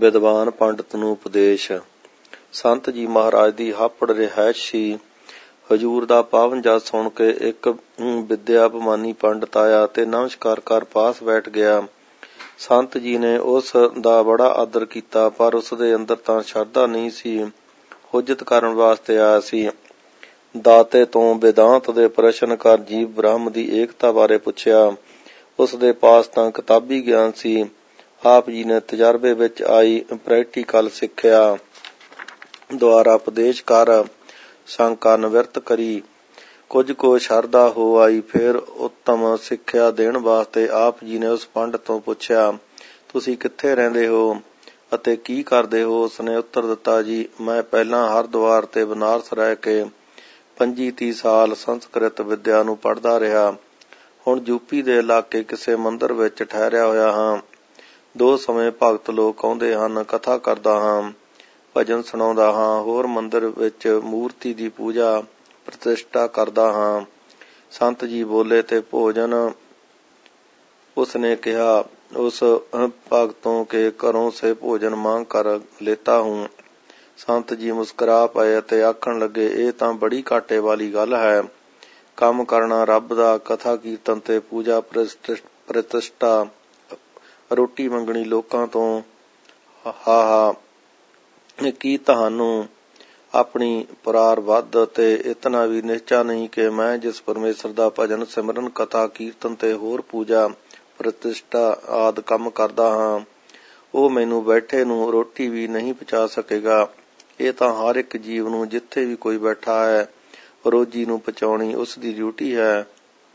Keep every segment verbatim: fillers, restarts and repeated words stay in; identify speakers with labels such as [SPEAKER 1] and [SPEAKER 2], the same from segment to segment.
[SPEAKER 1] ਵਿਦਵਾਨ ਪੰਡਤ ਨੂੰ ਉਪਦੇਸ਼। ਸੰਤ ਜੀ ਮਹਾਰਾਜ ਦੀ ਹਾਪੜ ਰਿਹਾਇਸ਼ ਸੀ। ਹਜ਼ੂਰ ਦਾ ਪਾਵਨ ਜਸ ਸੁਣ ਕੇ ਇੱਕ ਵਿਦਿਆ ਅਭਿਮਾਨੀ ਪੰਡਤ ਆਇਆ ਤੇ ਨਮਸਕਾਰ ਕਰ ਪਾਸ ਬੈਠ ਗਿਆ। ਸੰਤ ਜੀ ਨੇ ਉਸ ਦਾ ਬੜਾ ਆਦਰ ਕੀਤਾ, ਪਰ ਉਸ ਦੇ ਅੰਦਰ ਤਾਂ ਸ਼ਰਧਾ ਨਹੀਂ ਸੀ। ਹੁਜਤ ਕਰਨ ਵਾਸਤੇ ਆਇਆ ਸੀ। ਦਾਤੇ ਤੋਂ ਵੇਦਾਂਤ ਦੇ ਪ੍ਰਸ਼ਨ ਕਰ ਜੀਵ ਬ੍ਰਹਮ ਦੀ ਏਕਤਾ ਬਾਰੇ ਪੁੱਛਿਆ। ਉਸ ਦੇ ਪਾਸ ਤਾਂ ਕਿਤਾਬੀ ਗਿਆਨ ਸੀ। ਆਪ ਜੀ ਨੇ ਤਜਰਬੇ ਵਿੱਚ ਆਈ ਪ੍ਰੈਕਟੀਕਲ ਸਿੱਖਿਆ ਦੁਆਰਾ ਉਪਦੇਸ਼ ਕਰ ਸ਼ੰਕਾ ਨਿਵਰਤ ਕਰੀ। ਕੁਝ ਕੁ ਸ਼ਰਧਾ ਹੋ ਆਈ। ਫਿਰ ਉੱਤਮ ਸਿੱਖਿਆ ਦੇਣ ਵਾਸਤੇ ਆਪ ਜੀ ਨੇ ਉਸ ਪੰਡਤ ਤੋਂ ਪੁੱਛਿਆ, ਤੁਸੀਂ ਕਿੱਥੇ ਰਹਿੰਦੇ ਹੋ ਅਤੇ ਕੀ ਕਰਦੇ ਹੋ? ਉਸਨੇ ਉੱਤਰ ਦਿੱਤਾ, ਜੀ ਮੈਂ ਪਹਿਲਾਂ ਹਰਿਦੁਆਰ ਤੇ ਬਨਾਰਸ ਰਹਿ ਕੇ ਪੰਜੀ ਤੀਹ ਸਾਲ ਸੰਸਕ੍ਰਿਤ ਵਿਦਿਆ ਨੂੰ ਪੜ੍ਹਦਾ ਰਿਹਾ। ਹੁਣ ਯੂਪੀ ਦੇ ਇਲਾਕੇ ਕਿਸੇ ਮੰਦਰ ਵਿੱਚ ਠਹਿਰਿਆ ਹੋਇਆ ਹਾਂ। ਦੋ ਸਮੇਂ ਭਗਤ ਲੋਕ ਆਉਂਦੇ ਹਨ, ਕਥਾ ਕਰਦਾ ਹਾਂ, ਭਜਨ ਸੁਣਾਉਂਦਾ ਹਾਂ, ਹੋਰ ਮੰਦਰ ਵਿੱਚ ਮੂਰਤੀ ਦੀ ਪੂਜਾ ਪ੍ਰਤਿਸ਼ਠਾ ਕਰਦਾ ਹਾਂ। ਸੰਤ ਜੀ ਬੋਲੇ ਤੇ ਭੋਜਨ? ਉਸਨੇ ਕਿਹਾ, ਉਸ ਭਗਤੋਂ ਕੇ ਘਰੋਂ ਸੇ ਭੋਜਨ ਮਾਂਗ ਕਰ ਲੇਤਾ ਹੂੰ। ਸੰਤ ਜੀ ਮੁਸਕਰਾ ਪਏ ਅਤੇ ਆਖਣ ਲੱਗੇ, ਇਹ ਤਾਂ ਬੜੀ ਘਾਟੇ ਵਾਲੀ ਗੱਲ ਹੈ। ਕੰਮ ਕਰਨਾ ਰੱਬ ਦਾ, ਕਥਾ ਕੀਰਤਨ ਤੇ ਪੂਜਾ ਪ੍ਰਤਿਸ਼ਠਾ, ਰੋਟੀ ਮੰਗਣੀ ਲੋਕਾਂ ਤੋਂ। ਹਾ ਹਾ ਕੀ ਤੁਹਾਨੂੰ ਆਪਣੀ ਪ੍ਰਾਰਬਧ ਤੇ ਇਤਨਾ ਵੀ ਨਿਸ਼ਚਾ ਨਹੀਂ ਕਿ ਮੈਂ ਜਿਸ ਪਰਮੇਸ਼ਰ ਦਾ ਭਜਨ ਸਿਮਰਨ ਕਥਾ ਕੀਰਤਨ ਤੇ ਹੋਰ ਪੂਜਾ ਪ੍ਰਤਿਸ਼ਠਾ ਆਦਿ ਕੰਮ ਕਰਦਾ ਹਾਂ, ਉਹ ਮੈਨੂੰ ਬੈਠੇ ਨੂੰ ਰੋਟੀ ਵੀ ਨਹੀਂ ਪਹੁੰਚਾ ਸਕੇਗਾ। ਇਹ ਤਾਂ ਹਰ ਇੱਕ ਜੀਵ ਨੂੰ ਜਿੱਥੇ ਵੀ ਕੋਈ ਬੈਠਾ ਹੈ ਰੋਜੀ ਨੂੰ ਪਹੁੰਚਾਉਣੀ ਉਸ ਦੀ ਡਿਊਟੀ ਹੈ।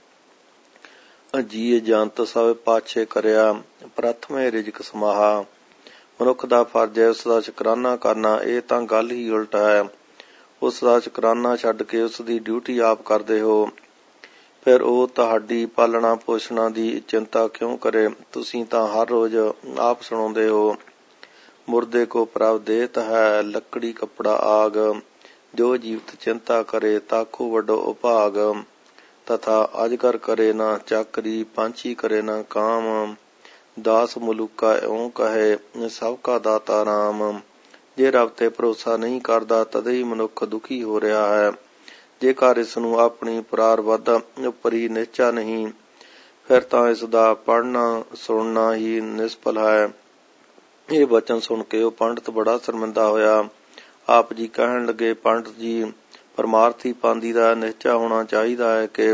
[SPEAKER 1] ਜੀਅ ਜੰਤ ਸਭ ਪਾਛੇ ਕਰਿਆ, ਪ੍ਰਥਮੇ ਰਿਜ਼ਕ ਸਮਾਹਾ। ਮਨੁੱਖ ਦਾ ਫਰਜ਼ ਹੈ ਉਸ ਦਾ ਸ਼ੁਕਰਾਨਾ ਕਰਨਾ। ਇਹ ਤਾਂ ਗੱਲ ਹੀ ਉਲਟ ਹੈ। ਉਸ ਦਾ ਸ਼ੁਕਰਾਨਾ ਛੱਡ ਕੇ ਉਸ ਦੀ ਡਿਊਟੀ ਆਪ ਕਰਦੇ ਹੋ। ਫਿਰ ਉਹ ਤੁਹਾਡੀ ਪਾਲਣਾ ਪੋਸ਼ਣਾ ਦੀ ਚਿੰਤਾ ਕਿਉਂ ਕਰੇ? ਤੁਸੀਂ ਤਾਂ ਹਰ ਰੋਜ਼ ਆਪ ਸੁਣਾਉਂਦੇ ਹੋ, ਮੁਰਦੇ ਕੋ ਪ੍ਰਭ ਦੇਤ ਹੈ, ਲੱਕੜੀ ਕੱਪੜਾ ਆਗ, ਜੋ ਜੀਵਤ ਚਿੰਤਾ ਕਰੇ ਤਾਕੋ ਵੱਡੋ ਉਪਾਗ। ਤਥਾ ਅਜਗਰ ਕਰੇ ਨਾ ਚਾਕਰੀ, ਪੰਛੀ ਕਰੇ ਨਾ ਕਾਮ, ਦਾਸ ਮੁਲੂਕਾ ਇਉਂ ਕਹੇ ਸਭ ਕਾ ਦਾਤਾ ਰਾਮ। ਜੇ ਰੱਬ ਤੇ ਭਰੋਸਾ ਨਹੀਂ ਕਰਦਾ ਤਦੇ ਹੀ ਮਨੁੱਖ ਦੁਖੀ ਹੋ ਰਿਹਾ ਹੈ। ਜੇਕਰ ਇਸ ਨੂੰ ਆਪਣੀ ਪ੍ਰਾਰਬਧ ਉੱਪਰ ਹੀ ਨਿਸ਼ਚਾ ਨਹੀਂ, ਫਿਰ ਤਾਂ ਇਸ ਦਾ ਪੜ੍ਹਨਾ ਸੁਣਨਾ ਹੀ ਨਿਸਫਲ ਹੈ। ਇਹ ਵਚਨ ਸੁਣ ਕੇ ਉਹ ਪੰਡਤ ਬੜਾ ਸ਼ਰਮਿੰਦਾ ਹੋਇਆ। ਆਪ ਜੀ ਕਹਿਣ ਲੱਗੇ, ਪੰਡਤ ਜੀ, ਪਰਮਾਰਥੀ ਪਾਂਦੀ ਦਾ ਨਿਸ਼ਚਾ ਹੋਣਾ ਚਾਹੀਦਾ ਹੈ ਕਿ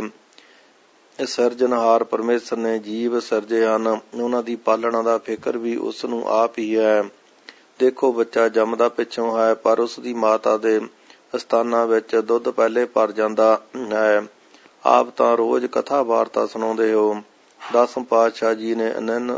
[SPEAKER 1] ਸਿਰਜਣਹਾਰ ਪਰਮੇਸ਼ਰ ਨੇ ਜੀਵ ਸਿਰਜੇ ਹਨ, ਉਹਨਾਂ ਦੀ ਪਾਲਣਾ ਦਾ ਫਿਕਰ ਵੀ ਉਸ ਨੂੰ ਆਪ ਹੀ ਹੈ। ਦੇਖੋ, ਬੱਚਾ ਜੰਮਦਾ ਪਿੱਛੋਂ ਹੈ, ਪਰ ਉਸ ਦੀ ਮਾਤਾ ਦੇ ਅਸਥਾਨਾਂ ਵਿੱਚ ਦੁੱਧ ਪਹਿਲੇ ਭਰ ਜਾਂਦਾ ਹੈ। ਆਪ ਤਾਂ ਰੋਜ਼ ਕਥਾ ਵਾਰਤਾ ਸੁਣਾਉਂਦੇ ਹੋ। ਦਸਮ ਪਾਤਸ਼ਾਹ ਜੀ ਨੇ ਅਨੰਨ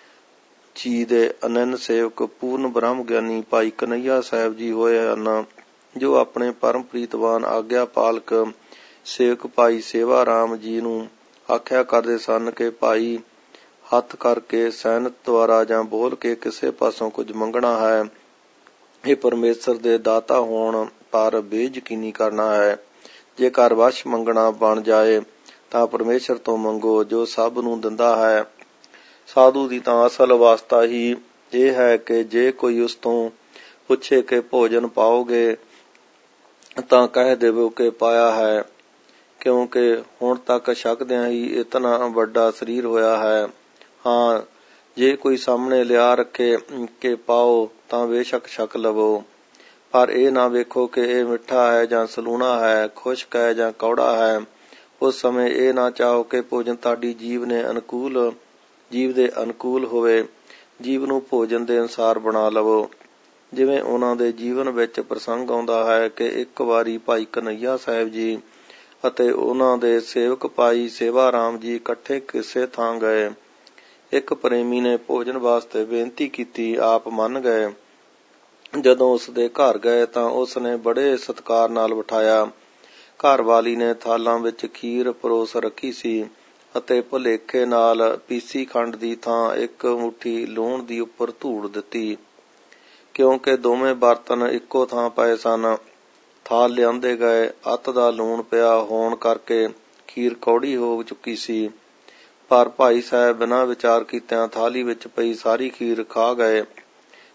[SPEAKER 1] ਜੀ ਦੇ ਅਨੰਨ ਸੇਵਕ ਪੂਰਨ ਬ੍ਰਹਮ ਗਿਆਨੀ ਭਾਈ ਕਨਈਆ ਸਾਹਿਬ ਜੀ ਹੋਏ ਹਨ, ਜੋ ਆਪਣੇ ਪਰਮ ਪ੍ਰੀਤਵਾਨ ਆਗਿਆ ਪਾਲਕ ਸੇਵਕ ਭਾਈ ਸੇਵਾ ਰਾਮ ਜੀ ਨੂੰ ਆਖਿਆ ਕਰਦੇ ਸਨ ਕਿ ਭਾਈ ਹੱਥ ਕਰਕੇ ਸੈਨਤ ਦੁਆਰਾ ਜਾਂ ਬੋਲ ਕੇ ਕਿਸੇ ਪਾਸੋਂ ਕੁਝ ਮੰਗਣਾ ਹੈ, ਇਹ ਪਰਮੇਸ਼ਰ ਦੇ ਦਾਤਾ ਹੋਣ ਪਰ ਬੇਯਕੀਨੀ ਕਰਨਾ ਹੈ। ਜੇਕਰ ਵਸ਼ ਮੰਗਣਾ ਬਣ ਜਾਏ ਤਾਂ ਪਰਮੇਸ਼ਰ ਤੋਂ ਮੰਗੋ ਜੋ ਸਭ ਨੂੰ ਦਿੰਦਾ ਹੈ। ਸਾਧੂ ਦੀ ਤਾਂ ਅਸਲ ਅਵਸਥਾ ਹੀ ਇਹ ਹੈ ਕਿ ਜੇ ਕੋਈ ਉਸ ਤੋਂ ਪੁੱਛੇ ਕਿ ਭੋਜਨ ਪਾਓਗੇ ਤਾਂ ਕਹਿ ਦੇਵੋ ਕਿ ਪਾਇਆ ਹੈ, ਕਿਉਂਕਿ ਹੁਣ ਤੱਕ ਛਕਦਿਆਂ ਹੀ ਇਤਨਾ ਵੱਡਾ ਸਰੀਰ ਹੋਇਆ ਹੈ। ਹਾਂ, ਜੇ ਕੋਈ ਸਾਹਮਣੇ ਲਿਆ ਰੱਖੇ ਕਿ ਪਾਓ ਤਾਂ ਬੇਸ਼ੱਕ ਛਕ ਲਵੋ, ਪਰ ਇਹ ਨਾ ਵੇਖੋ ਕਿ ਇਹ ਮਿੱਠਾ ਹੈ ਜਾਂ ਸਲੂਣਾ ਹੈ, ਖੁਸ਼ਕ ਹੈ ਜਾਂ ਕੌੜਾ ਹੈ। ਉਸ ਸਮੇਂ ਇਹ ਨਾ ਚਾਹੋ ਕਿ ਭੋਜਨ ਤੁਹਾਡੀ ਜੀਵ ਨੇ ਅਨੁਕੂਲ ਜੀਵ ਦੇ ਅਨੁਕੂਲ ਹੋਵੇ। ਜੀਵ ਨੂੰ ਭੋਜਨ ਦੇ ਅਨੁਸਾਰ ਬਣਾ ਲਵੋ। ਜਿਵੇਂ ਉਹਨਾਂ ਦੇ ਜੀਵਨ ਵਿੱਚ ਪ੍ਰਸੰਗ ਆਉਂਦਾ ਹੈ ਕਿ ਇੱਕ ਵਾਰੀ ਭਾਈ ਕਨਈਆ ਸਾਹਿਬ ਜੀ ਅਤੇ ਉਹਨਾਂ ਦੇ ਸੇਵਕ ਭਾਈ ਸੇਵਾ ਰਾਮ ਜੀ ਇਕੱਠੇ ਕਿਸੇ ਥਾਂ ਗਏ। ਇੱਕ ਪ੍ਰੇਮੀ ਨੇ ਭੋਜਨ ਵਾਸਤੇ ਬੇਨਤੀ ਕੀਤੀ, ਆਪ ਮੰਨ ਗਏ। ਜਦੋਂ ਉਸ ਦੇ ਘਰ ਗਏ ਤਾਂ ਉਸ ਨੇ ਬੜੇ ਸਤਿਕਾਰ ਨਾਲ ਬਿਠਾਇਆ। ਘਰ ਵਾਲੀ ਨੇ ਥਾਲਾਂ ਵਿੱਚ ਖੀਰ ਪਰੋਸ ਰੱਖੀ ਸੀ ਅਤੇ ਭੁਲੇਖੇ ਨਾਲ ਪੀਸੀ ਖੰਡ ਦੀ ਥਾਂ ਇੱਕ ਮੁੱਠੀ ਲੂਣ ਦੀ ਉੱਪਰ ਧੂੜ ਦਿੱਤੀ। ਕਿਉਂਕਿ ਦੋਵੇਂ ਬਰਤਨ ਇੱਕੋ ਥਾਂ ਪਏ ਸਨ, ਥਾਲ ਲਿਆਂਦੇ ਗਏ। ਅੱਤ ਦਾ ਲੂਣ ਪਿਆ ਹੋਣ ਕਰਕੇ ਖੀਰ ਕੌੜੀ ਹੋ ਚੁੱਕੀ ਸੀ, ਪਰ ਭਾਈ ਸਾਹਿਬ ਬਿਨਾਂ ਵਿਚਾਰ ਕੀਤਿਆਂ ਥਾਲੀ ਵਿੱਚ ਪਈ ਸਾਰੀ ਖੀਰ ਖਾ ਗਏ।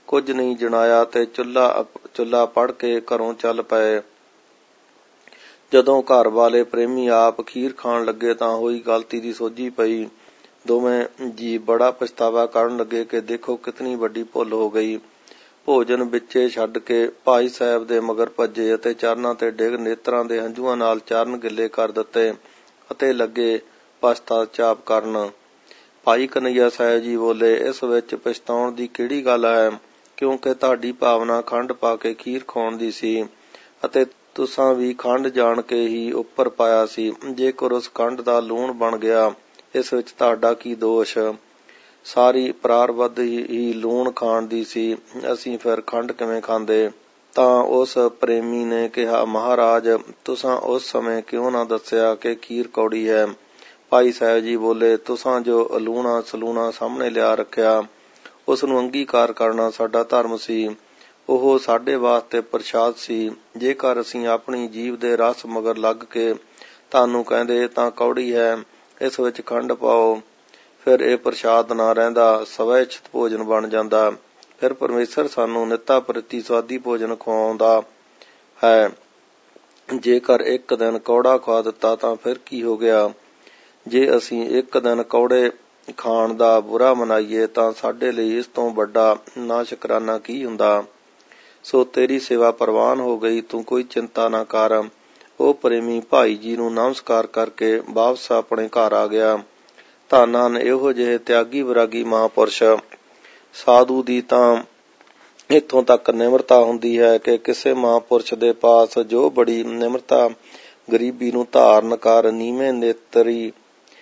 [SPEAKER 1] ਕੁਝ ਨਹੀਂ ਜਣਾਇਆ ਤੇ ਚੁੱਲ੍ਹਾ ਚੁੱਲ੍ਹਾ ਪੜ ਕੇ ਘਰੋਂ ਚੱਲ ਪਏ। ਜਦੋਂ ਘਰ ਵਾਲੇ ਪ੍ਰੇਮੀ ਆਪ ਖੀਰ ਖਾਣ ਲੱਗੇ ਤਾਂ ਹੋਈ ਗਲਤੀ ਦੀ ਸੋਝੀ ਪਈ। ਦੋਵੇਂ ਜੀ ਬੜਾ ਪਛਤਾਵਾ ਕਰਨ ਲੱਗੇ ਕਿ ਦੇਖੋ ਕਿਤਨੀ ਵੱਡੀ ਭੁੱਲ ਹੋ ਗਈ। ਭੋਜਨ ਵਿੱਚੇ ਛੱਡ ਕੇ ਭਾਈ ਸਾਹਿਬ ਦੇ ਮਗਰ ਭੱਜੇ ਅਤੇ ਚਰਨਾਂ ਤੇ ਡਿੱਗ ਨੇਤਰਾਂ ਦੇ ਹੰਝੂਆਂ ਨਾਲ ਚਰਨ ਗਿੱਲੇ ਕਰ ਦਿੱਤੇ ਅਤੇ ਲੱਗੇ ਪਛਤਾਚਾਪ ਕਰਨ। ਭਾਈ ਕਨ੍ਹੱਈਆ ਸਾਹਿਬ ਜੀ ਬੋਲੇ, ਇਸ ਵਿੱਚ ਪਛਤਾਉਣ ਦੀ ਕਿਹੜੀ ਗੱਲ ਹੈ, ਕਿਉਂਕਿ ਤੁਹਾਡੀ ਭਾਵਨਾ ਖੰਡ ਪਾ ਕੇ ਖੀਰ ਖਾਣ ਦੀ ਸੀ ਅਤੇ ਤੁਸਾਂ ਵੀ ਖੰਡ ਜਾਣ ਕੇ ਹੀ ਉੱਪਰ ਪਾਇਆ ਸੀ। ਜੇਕਰ ਉਸ ਖੰਡ ਦਾ ਲੂਣ ਬਣ ਗਿਆ, ਇਸ ਵਿੱਚ ਤੁਹਾਡਾ ਕੀ ਦੋਸ਼? ਸਾਰੀ ਪ੍ਰਾਰਬਧ ਹੀ ਲੂਣ ਖਾਣ ਦੀ ਸੀ, ਅਸੀਂ ਫਿਰ ਖੰਡ ਕਿਵੇਂ ਖਾਂਦੇ? ਤਾਂ ਉਸ ਪ੍ਰੇਮੀ ਨੇ ਕਿਹਾ, ਮਹਾਰਾਜ ਤੁਸਾਂ ਉਸ ਸਮੇਂ ਕਿਉਂ ਨਾ ਦੱਸਿਆ ਕਿ ਖੀਰ ਕੌੜੀ ਹੈ? ਭਾਈ ਸਾਹਿਬ ਜੀ ਬੋਲੇ, ਤੁਸਾਂ ਜੋ ਅਲੂਣਾ ਸਲੂਣਾ ਸਾਹਮਣੇ ਲਿਆ ਰੱਖਿਆ, ਉਸ ਨੂੰ ਅੰਗੀਕਾਰ ਕਰਨਾ ਸਾਡਾ ਧਰਮ ਸੀ। ਉਹ ਸਾਡੇ ਵਾਸਤੇ ਪ੍ਰਸ਼ਾਦ ਸੀ। ਜੇਕਰ ਅਸੀਂ ਆਪਣੀ ਜੀਭ ਦੇ ਰਸ ਮਗਰ ਲੱਗ ਕੇ ਤੁਹਾਨੂੰ ਕਹਿੰਦੇ ਤਾਂ ਕੌੜੀ ਹੈ, ਇਸ ਵਿੱਚ ਖੰਡ ਪਾਓ, ਫਿਰ ਇਹ ਪ੍ਰਸ਼ਾਦ ਨਾ ਰਹਿੰਦਾ, ਸਵੈਛਿਤ ਭੋਜਨ ਬਣ ਜਾਂਦਾ। ਫਿਰ ਪਰਮੇਸ਼ਰ ਸਾਨੂੰ ਨਿੱਤਾ ਪ੍ਰਤੀ ਸਵਾਦੀ ਭੋਜਨ ਖਵਾਉਂਦਾ ਹੈ। ਜੇਕਰ ਇੱਕ ਦਿਨ ਕੌੜਾ ਖਵਾ ਦਿੱਤਾ ਤਾਂ ਫਿਰ ਕੀ ਹੋ ਗਿਆ? ਜੇ ਅਸੀਂ ਇੱਕ ਦਿਨ ਕੌੜੇ ਖਾਣ ਦਾ ਬੁਰਾ ਮਨਾਈਏ ਤਾਂ ਸਾਡੇ ਲਈ ਇਸ ਤੋਂ ਵੱਡਾ ਨਾਸ਼ੁਕਰਾਨਾ ਕੀ ਹੁੰਦਾ? ਸੋ ਤੇਰੀ ਸੇਵਾ ਪ੍ਰਵਾਨ ਹੋ ਗਈ, ਤੂੰ ਕੋਈ ਚਿੰਤਾ ਨਾ ਕਰ। ਉਹ ਪ੍ਰੇਮੀ ਭਾਈ ਜੀ ਨੂੰ ਨਮਸਕਾਰ ਕਰਕੇ ਵਾਪਸ ਆਪਣੇ ਘਰ ਆ ਗਿਆ। ਧੰਨ ਹਨ ਇਹੋ ਜਿਹੇ ਤਿਆਗੀ ਵਿਰਾਗੀ ਮਹਾਂਪੁਰਸ਼। ਸਾਧੂ ਦੀ ਤਾਂ ਇੱਥੋਂ ਤੱਕ ਨਿਮਰਤਾ ਹੁੰਦੀ ਹੈ ਕਿ ਕਿਸੇ ਮਹਾਂਪੁਰਸ਼ ਦੇ ਪਾਸ ਜੋ ਬੜੀ ਨਿਮਰਤਾ ਗਰੀਬੀ ਨੂੰ ਧਾਰਨ ਕਰ ਨੀਵੇਂ ਨੇਤਰੀ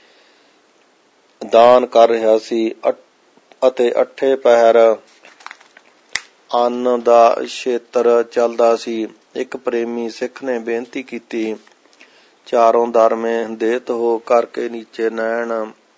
[SPEAKER 1] ਦਾਨ ਕਰ ਰਿਹਾ ਸੀ ਅਤੇ ਅੱਠੇ ਪਹਿਰ ਅੰਨ ਦਾ ਛੇਤਰ ਚੱਲਦਾ ਸੀ। ਇੱਕ ਪ੍ਰੇਮੀ ਸਿੱਖ ਨੇ ਬੇਨਤੀ ਕੀਤੀ, ਚਾਰੋਂ ਦਰਮੇ ਦੇਤ ਹੋ ਕਰਕੇ ਨੀਚੇ ਨੈਣ,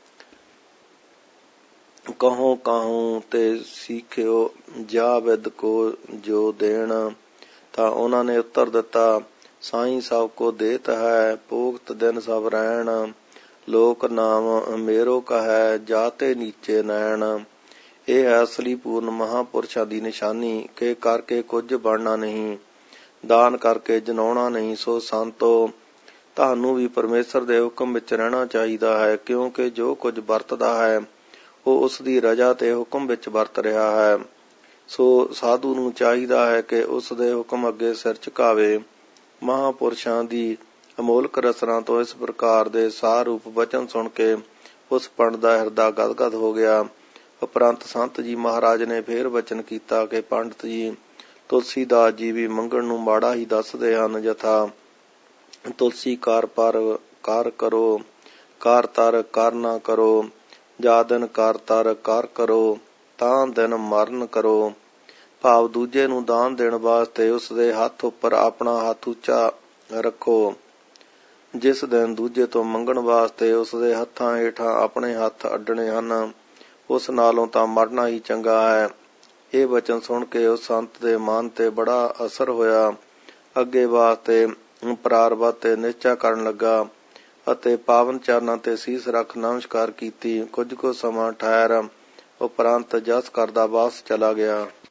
[SPEAKER 1] ਕਹੋਂ ਕਾਹੂੰ ਤੇ ਸਿੱਖਿਓ ਜਾ ਵਿਦ ਕੋ ਜੋ ਦੇਣ। ਤਾਂ ਉਹਨਾਂ ਨੇ ਉੱਤਰ ਦਿੱਤਾ, ਸਾਈਂ ਸਭ ਕੋ ਦੇਤ ਹੈ, ਭੋਗਤ ਦਿਨ ਸਭ ਰਹਿਣ, ਲੋਕ ਨਾਮ ਮੇਰੋ ਕਹੈ ਜਾਤੇ ਨੀਚੇ ਨੈਣ। ਇਹ ਹੈ ਅਸਲੀ ਪੂਰਨ ਮਹਾਂਪੁਰਸ਼ਾਂ ਦੀ ਨਿਸ਼ਾਨੀ ਕਿ ਕਰਕੇ ਕੁਝ ਬਣਨਾ ਨਹੀਂ, ਦਾਨ ਕਰਕੇ ਜਨਾਉਣਾ ਨਹੀਂ। ਸੋ ਸੰਤੋ, ਤੁਹਾਨੂੰ ਵੀ ਪਰਮੇਸ਼ਰ ਦੇ ਹੁਕਮ ਵਿੱਚ ਰਹਿਣਾ ਚਾਹੀਦਾ ਹੈ, ਕਿਉਂਕਿ ਜੋ ਕੁਝ ਵਰਤਦਾ ਹੈ ਉਹ ਉਸ ਦੀ ਰਜ਼ਾ ਤੇ ਹੁਕਮ ਵਿੱਚ ਵਰਤ ਰਿਹਾ ਹੈ। ਸੋ ਸਾਧੂ ਨੂੰ ਚਾਹੀਦਾ ਹੈ ਕਿ ਉਸ ਦੇ ਹੁਕਮ ਅੱਗੇ ਸਿਰ ਝੁਕਾਵੇ। ਮਹਾਂਪੁਰਸ਼ਾਂ ਦੀ ਅਮੋਲਕ ਰਸਨਾ ਤੋਂ ਇਸ ਪ੍ਰਕਾਰ ਦੇ ਸਾਰ ਰੂਪ ਵਚਨ ਸੁਣ ਕੇ ਉਸ ਪੰਡਤ ਦਾ ਹਿਰਦਾ ਗਦਗਦ ਹੋ ਗਿਆ। ਉਪਰੰਤ ਸੰਤ ਜੀ ਮਹਾਰਾਜ ਨੇ ਫੇਰ ਵਚਨ ਕੀਤਾ ਕਿ ਪੰਡਤ ਜੀ, ਤੁਲਸੀਦਾਸ ਜੀ ਵੀ ਮੰਗਣ ਨੂੰ ਮਾੜਾ ਹੀ ਦੱਸਦੇ ਹਨ। ਯਥਾ ਤੁਲਸੀ ਕਾਰ ਪਰ ਕਰ ਕਰੋ, ਕਾਰ ਤਰ ਕਰ ਨਾ ਕਰੋ, ਜਾ ਦਿਨ ਕਾਰ ਤਰ ਕਰ ਕਰੋ, ਤਾਂ ਦਿਨ ਮਰਨ ਕਰੋ। ਭਾਵ ਦੂਜੇ ਨੂੰ ਦਾਨ ਦੇਣ ਵਾਸਤੇ ਉਸ ਦੇ ਹੱਥ ਉੱਪਰ ਆਪਣਾ ਹੱਥ ਉੱਚਾ ਰੱਖੋ। ਜਿਸ ਦਿਨ ਦੂਜੇ ਤੋਂ ਮੰਗਣ ਵਾਸਤੇ ਉਸ ਦੇ ਹੱਥਾਂ ਹੇਠਾਂ ਆਪਣੇ ਹੱਥ ਅੱਡਣੇ ਹਨ, ਉਸ ਨਾਲੋਂ ਤਾਂ ਮਰਨਾ ਹੀ ਚੰਗਾ ਹੈ। ਇਹ ਵਚਨ ਸੁਣ ਕੇ ਉਸ ਸੰਤ ਦੇ ਮਨ ਤੇ ਬੜਾ ਅਸਰ ਹੋਇਆ। ਅੱਗੇ ਵਾਸਤੇ ਪ੍ਰਾਰਬਧ ਤੇ ਨਿਸ਼ਚਾ ਕਰਨ ਲੱਗਾ ਅਤੇ ਪਾਵਨ ਚਰਨਾਂ ਤੇ ਸੀਸ ਰੱਖ ਨਮਸਕਾਰ ਕੀਤੀ। ਕੁਝ ਕੁ ਸਮਾਂ ਠਹਿਰ ਉਪਰੰਤ ਜਸ ਕਰਦਾ ਵਾਪਸ ਚਲਾ ਗਿਆ।